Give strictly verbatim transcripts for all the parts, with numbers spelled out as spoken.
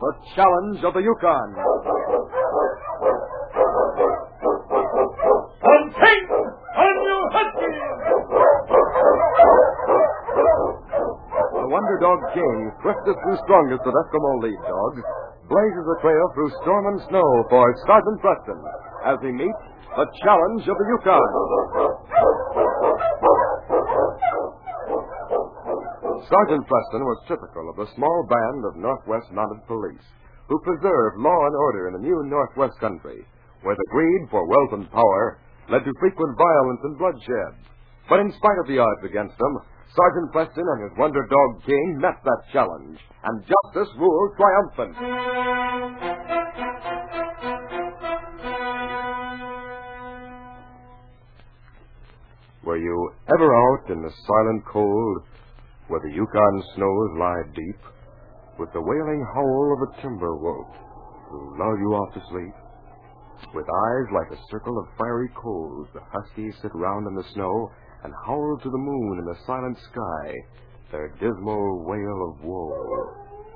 The Challenge of the Yukon. On King! On you Husky! The Wonder Dog King, swiftest and strongest of Eskimo lead dogs, blazes a trail through storm and snow for Sergeant Preston as he meets the Challenge of the Yukon. Sergeant Preston was typical of the small band of Northwest Mounted Police who preserved law and order in the new Northwest country, where the greed for wealth and power led to frequent violence and bloodshed. But in spite of the odds against them, Sergeant Preston and his Wonder Dog King met that challenge, and justice ruled triumphant. Were you ever out in the silent cold, where the Yukon snows lie deep, with the wailing howl of a timber wolf to lull you off to sleep? With eyes like a circle of fiery coals, the huskies sit round in the snow and howl to the moon in the silent sky their dismal wail of woe.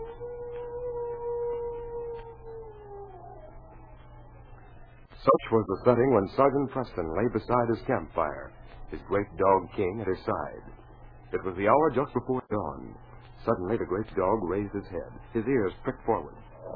Such was the setting when Sergeant Preston lay beside his campfire, his great dog King at his side. It was the hour just before dawn. Suddenly, the great dog raised his head, his ears pricked forward.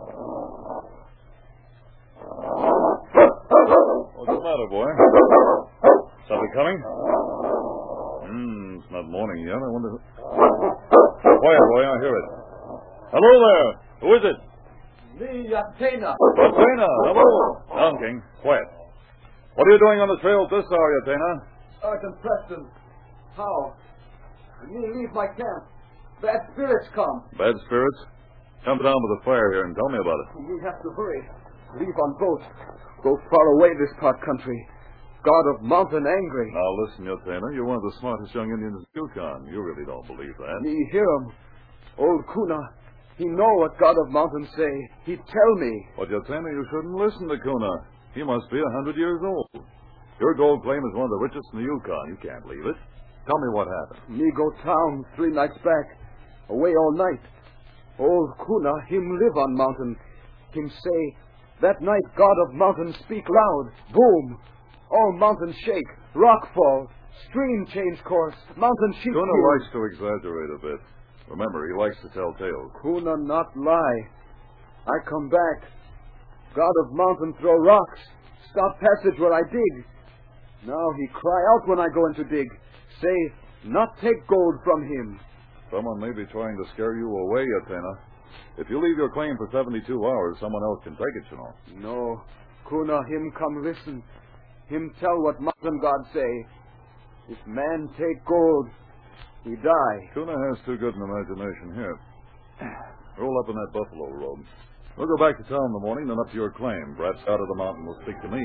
What's the matter, boy? Something coming? Hmm, it's not morning yet. I wonder... Quiet, boy, I hear it. Hello there. Who is it? Me, Yatena. Yatena, hello. Down, King. Quiet. What are you doing on the trail at this hour, Yatena? Sergeant Preston. How? Me leave my camp. Bad spirits come. Bad spirits? Come down to the fire here and tell me about it. We have to hurry. Leave on boat. Go far away this part country. God of mountain angry. Now listen, Yatena, you're one of the smartest young Indians in Yukon. You really don't believe that. Me hear him. Old Kuna. He know what God of mountain say. He tell me. But Yatena, you shouldn't listen to Kuna. He must be a hundred years old. Your gold claim is one of the richest in the Yukon. You can't leave it. Tell me what happened. Me go town three nights back. Away all night. Old Kuna, him live on mountain. Him say, that night God of mountain speak loud. Boom. All mountain shake. Rock fall. Stream change course. Mountain sheep. Kuna heal. likes to exaggerate a bit. Remember, he likes to tell tales. Kuna not lie. I come back. God of mountain throw rocks. Stop passage where I dig. Now he cry out when I go into dig. Say, not take gold from him. Someone may be trying to scare you away, Yatena. If you leave your claim for seventy-two hours, someone else can take it, you know. No. Kuna, him come listen. Him tell what mountain God say. If man take gold, he die. Kuna has too good an imagination here. Roll up in that buffalo robe. We'll go back to town in the morning, then up to your claim. Perhaps out of the mountain will speak to me.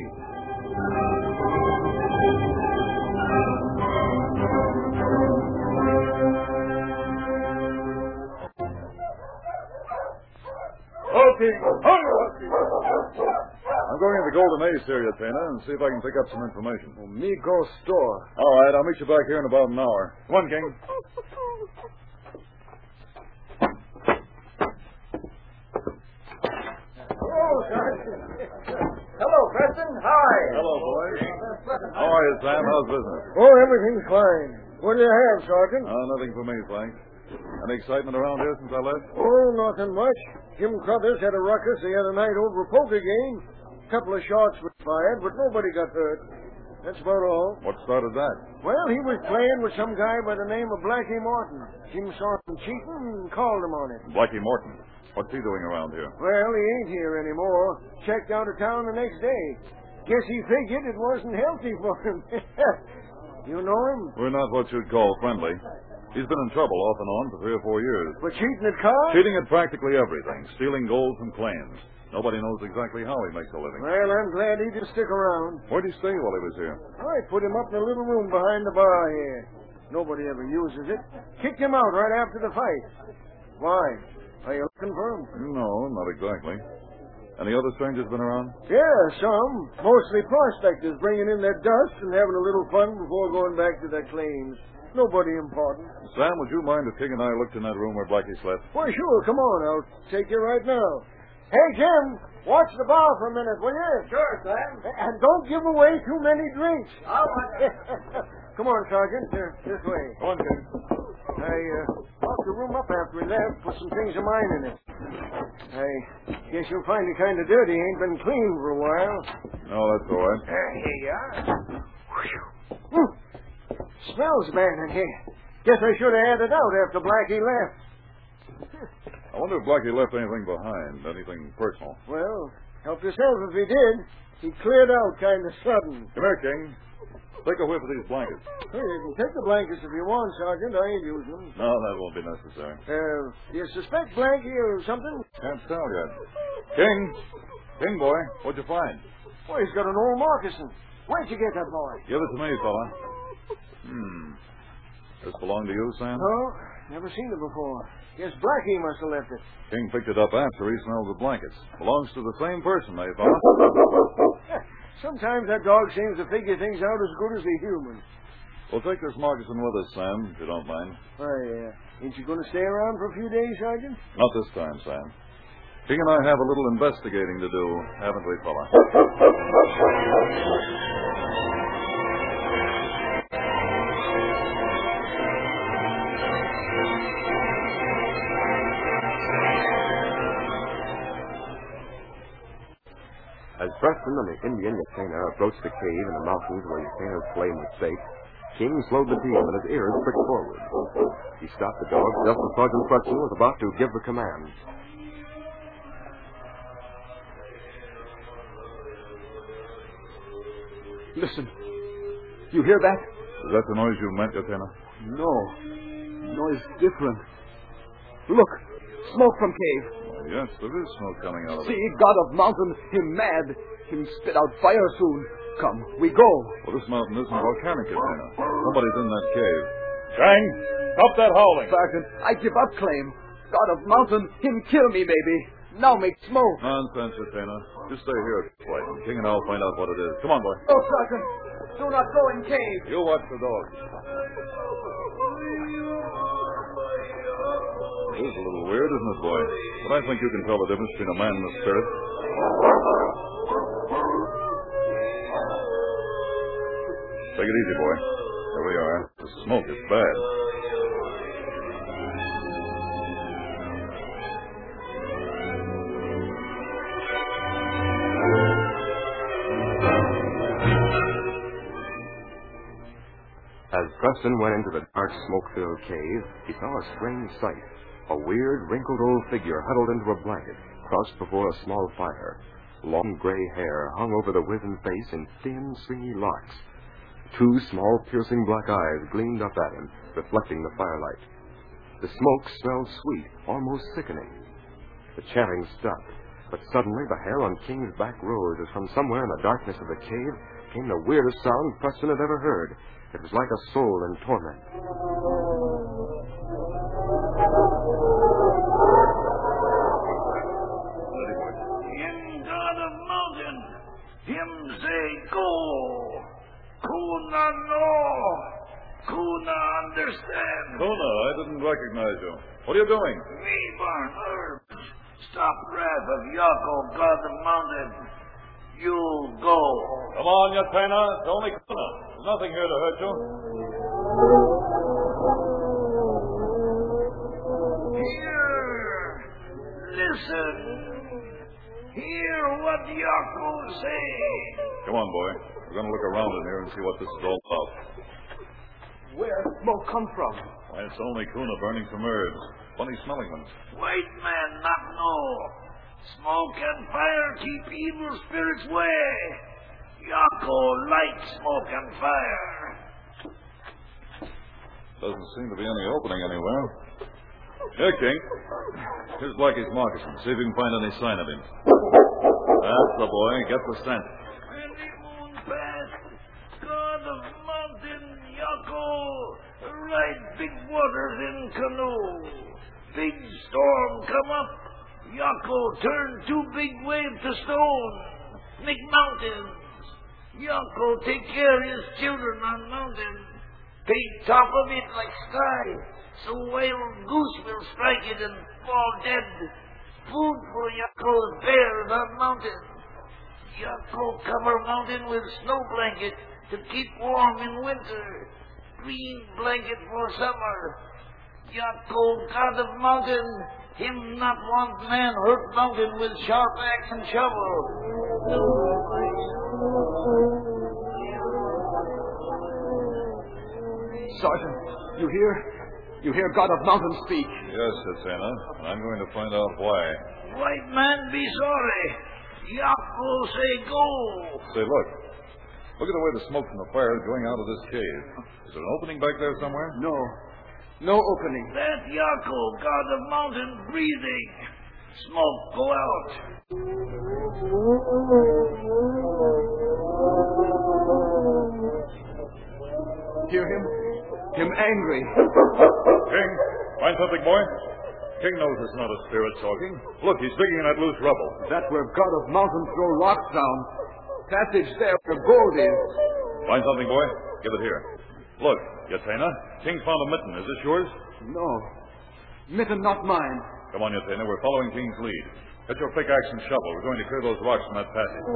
Okay. I'm going to the Golden Ace here, Yatena, and see if I can pick up some information. Oh, me go store. All right, I'll meet you back here in about an hour. Come on, King. Hello, Preston. Hi. Hello, boys. How are you, Sam? How's business? Oh, everything's fine. What do you have, Sergeant? Uh, nothing for me, thanks. Any excitement around here since I left? Oh, nothing much. Jim Crothers had a ruckus the other night over a poker game. A couple of shots were fired, but nobody got hurt. That's about all. What started that? Well, he was playing with some guy by the name of Blackie Morton. Jim saw him cheating and called him on it. Blackie Morton. What's he doing around here? Well, he ain't here anymore. Checked out of town the next day. Guess he figured it wasn't healthy for him. You know him? We're not what you'd call friendly. He's been in trouble off and on for three or four years. For cheating at cards? Cheating at practically everything. Stealing gold from claims. Nobody knows exactly how he makes a living. Well, I'm glad he did stick around. Where'd he stay while he was here? I put him up in a little room behind the bar here. Nobody ever uses it. Kicked him out right after the fight. Why? Are you looking for him? No, not exactly. Any other strangers been around? Yeah, some. Mostly prospectors bringing in their dust and having a little fun before going back to their claims. Nobody important. Sam, would you mind if King and I looked in that room where Blackie slept? Why, sure. Come on. I'll take you right now. Hey, Jim, watch the bar for a minute, will you? Sure, Sam. And don't give away too many drinks. All right. Come on, Sergeant. Uh, this way. Go on, King. I uh, locked the room up after we left, put some things of mine in it. I guess you'll find it kind of dirty. Ain't been cleaned for a while. No, that's all right. Uh, here you are. Hmm. Smells bad in here. Guess I should have had it out after Blackie left. I wonder if Blackie left anything behind, anything personal. Well, help yourself if he did. He cleared out kind of sudden. Come here, King. Take a whiff of these blankets. Hey, you can take the blankets if you want, Sergeant. I ain't using them. No, that won't be necessary. Uh, do you suspect Blackie or something? Can't tell yet. King. King, boy, what'd you find? Well, he's got an old moccasin. Where'd you get that, boy? Give it to me, fella. Hmm. This belong to you, Sam? No, never seen it before. Guess Blackie must have left it. King picked it up after he smelled the blankets. Belongs to the same person, eh, fella? Sometimes that dog seems to figure things out as good as a human. We'll take this moccasin with us, Sam, if you don't mind. Why, uh, ain't you going to stay around for a few days, Sergeant? Not this time, Sam. King and I have a little investigating to do, haven't we, fella? As Preston and the Indian Yasena approached the cave in the mountains where Yasena's flame was safe, King slowed the team and his ears pricked forward. He stopped the dog just as Sergeant Preston was about to give the command. Listen. You hear that? Is that the noise you meant, Yasena? No. Noise different. Look. Smoke from cave. Oh, yes, there is smoke coming out of it. See, God of mountain, him mad. Him spit out fire soon. Come, we go. Well, this mountain isn't volcanic, Yasena. Somebody's in that cave. Chang, stop that howling. Sergeant, I give up claim. God of mountain, him kill me, baby. Now make smoke. Nonsense, Yasena. Just stay here, White, and King and I'll find out what it is. Come on, boy. Oh, Sergeant, do not go in cave. You watch the dog. It is a little weird, isn't it, boy? But I think you can tell the difference between a man and a spirit. Take it easy, boy. Here we are. The smoke is bad. As Preston went into the dark, smoke-filled cave, he saw a strange sight. A weird, wrinkled old figure huddled into a blanket, crouched before a small fire. Long gray hair hung over the wizened face in thin, stringy locks. Two small, piercing black eyes gleamed up at him, reflecting the firelight. The smoke smelled sweet, almost sickening. The chanting stopped, but suddenly the hair on King's back rose as from somewhere in the darkness of the cave came the weirdest sound Preston had ever heard. It was like a soul in torment. In God of mountain, him say go. Kuna no. Kuna understand. Kona, I didn't recognize you. What are you doing? Me burn herbs. Stop wrath of Yako, God of mountain. You go. Come on, Yasena. It's only Kona. There's nothing here to hurt you. Here. Listen. Hear what Yako say. Come on, boy. We're going to look around in here and see what this is all about. Where smoke come from? Why, it's only Kuna burning some herbs. Funny smelling ones. White man not know. Smoke and fire keep evil spirits away. Yako light smoke and fire. Doesn't seem to be any opening anywhere. Here, King. Here's Blackie's moccasin. See if you can find any sign of him. That's the boy. Get the scent. When the moon passed, God of mountain Yako ride big waters in canoe. Big storm come up. Yako turn two big waves to stone. Make mountains. Yako take care of his children on mountain. Paint top of it like sky. So wild goose will strike it and fall dead. Food for Yako's bears on mountain. Yako cover mountain with snow blanket to keep warm in winter. Green blanket for summer. Yako god of mountain, him not want man hurt mountain with sharp axe and shovel. Sergeant, you hear? You hear God of Mountain speak? Yes, Yatsena. I'm going to find out why. White man be sorry. Yako say go. Say, look. Look at the way the smoke from the fire is going out of this cave. Is there an opening back there somewhere? No. No opening. That Yako, god of mountain, breathing. Smoke go out. Hear him? Him angry. King, find something, boy. King knows it's not a spirit talking. Look, he's digging in that loose rubble. That where God of Mountain throw rocks down. Passage there where gold is. Find something, boy. Give it here. Look, Yatsena, King found a mitten. Is this yours? No. Mitten not mine. Come on, Yatsena. We're following King's lead. Get your pickaxe and shovel. We're going to clear those rocks from that passage.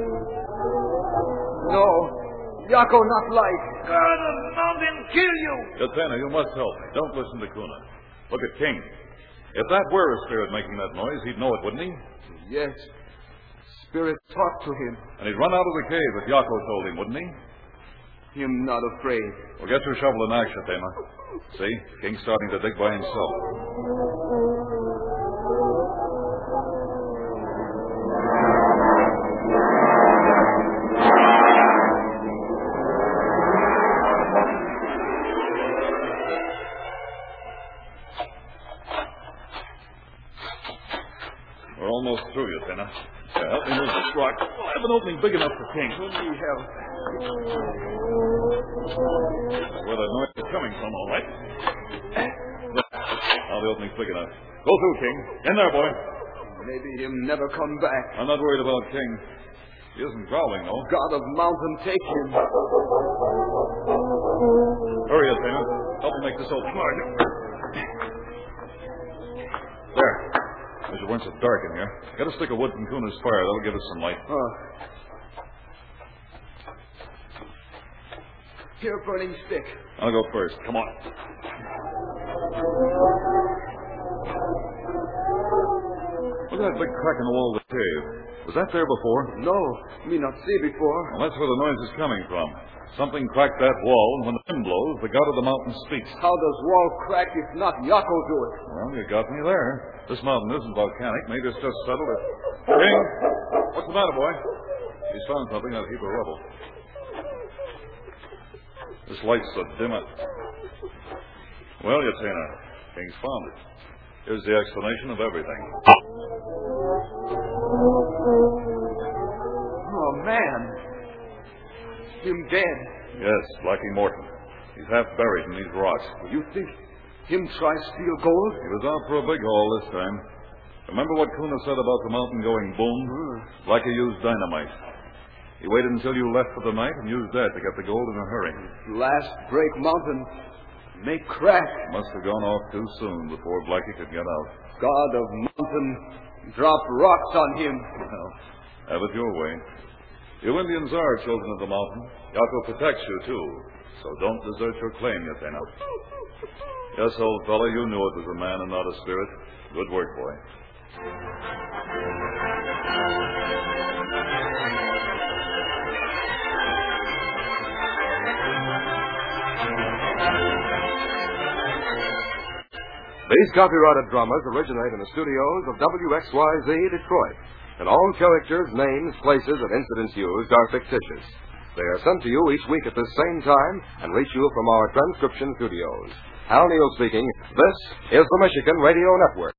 No. Yako not like. God of mountain, kill you. Yatsena, you must help me. Don't listen to Kuna. Look at King. If that were a spirit making that noise, he'd know it, wouldn't he? Yes. Spirit talk to him. And he'd run out of the cave if Yako told him, wouldn't he? Him not afraid. Well, get your shovel and axe, Yatsena. See? King's starting to dig by himself. We're almost through, Yatsena. Yeah, help me move this rock. We'll have an opening big enough for King. Who need help? That's where the noise is coming from, all right. Now the opening's big enough. Go through, King. In there, boy. Maybe him never come back. I'm not worried about King. He isn't growling, though. God of Mountain take him. Hurry, Yatsena. Help me make this open. There. Wish it weren't so dark in here. Get a stick of wood from Kuna's fire. That'll give us some light. Oh. Here, burning stick. I'll go first. Come on. Look at that big crack in the wall of the cave. Was that there before? No, me not see before. Well, that's where the noise is coming from. Something cracked that wall, and when the wind blows, the god of the mountain speaks. How does wall crack if not Yako do it? Well, you got me there. This mountain isn't volcanic. Maybe it's just settled. It... King, what's the matter, boy? He's found something on a heap of rubble. This light's so dim. It... Well, Yatsena, King's found it. Here's the explanation of everything. Oh, man. Him dead. Yes, Blackie Morton. He's half buried in these rocks. You think him try steal gold? He was out for a big haul this time. Remember what Kuna said about the mountain going boom? Hmm. Blackie used dynamite. He waited until you left for the night and used that to get the gold in a hurry. Last break mountain. Make crack. Must have gone off too soon before Blackie could get out. God of Mountain drop rocks on him. Well, have it your way. You Indians are children of the mountain. Yako protects you, too. So don't desert your claim, Yatsena. Yes, old fellow, you knew it was a man and not a spirit. Good work, boy. These copyrighted dramas originate in the studios of W X Y Z Detroit, and all characters, names, places, and incidents used are fictitious. They are sent to you each week at the same time and reach you from our transcription studios. Hal Neal speaking. This is the Michigan Radio Network.